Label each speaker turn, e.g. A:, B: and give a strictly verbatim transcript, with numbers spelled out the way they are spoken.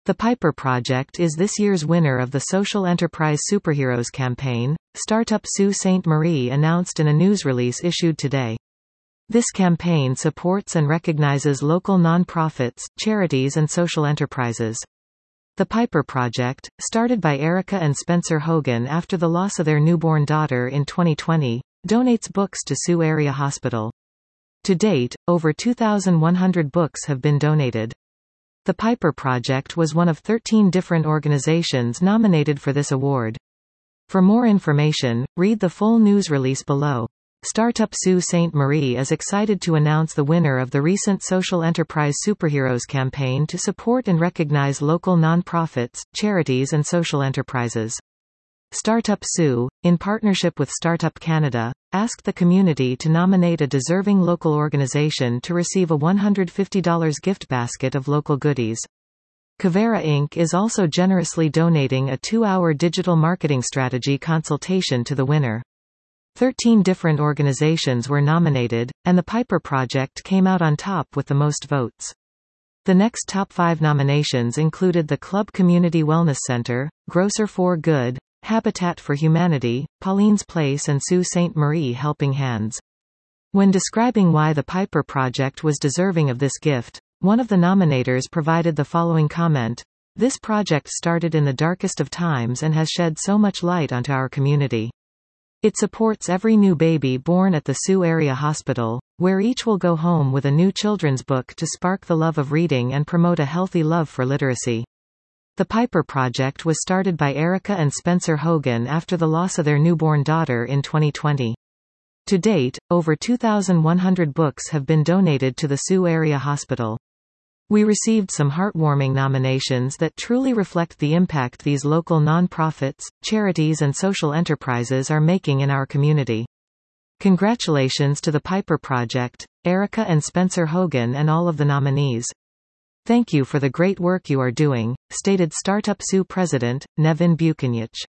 A: The Piper Project is this year's winner of the Social Enterprise Superheroes campaign, Startup Sault Ste. Marie announced in a news release issued today. This campaign supports and recognizes local non-profits, charities and social enterprises. The Piper Project, started by Erica and Spencer Hogan after the loss of their newborn daughter in twenty twenty, donates books to Sault Area Hospital. To date, over two thousand one hundred books have been donated. The Piper Project was one of thirteen different organizations nominated for this award. For more information, read the full news release below. Startup Sault Ste. Marie is excited to announce the winner of the recent Social Enterprise Superheroes campaign to support and recognize local non-profits, charities and social enterprises. Startup Sault, in partnership with Startup Canada, asked the community to nominate a deserving local organization to receive a one hundred fifty dollars gift basket of local goodies. Cavera Incorporated is also generously donating a two-hour digital marketing strategy consultation to the winner. Thirteen different organizations were nominated, and the Piper Project came out on top with the most votes. The next top five nominations included the Club Community Wellness Center, Grocer for Good, Habitat for Humanity, Pauline's Place and Sault Ste. Marie Helping Hands. When describing why the Piper Project was deserving of this gift, one of the nominators provided the following comment: "This project started in the darkest of times and has shed so much light onto our community. It supports every new baby born at the Sault Area Hospital, where each will go home with a new children's book to spark the love of reading and promote a healthy love for literacy." The Piper Project was started by Erica and Spencer Hogan after the loss of their newborn daughter in twenty twenty. To date, over two thousand one hundred books have been donated to the Sault Area Hospital. We received some heartwarming nominations that truly reflect the impact these local non-profits, charities and social enterprises are making in our community. Congratulations to the Piper Project, Erica and Spencer Hogan and all of the nominees. Thank you for the great work you are doing, stated Startup Sault President, Nevin Buchanich.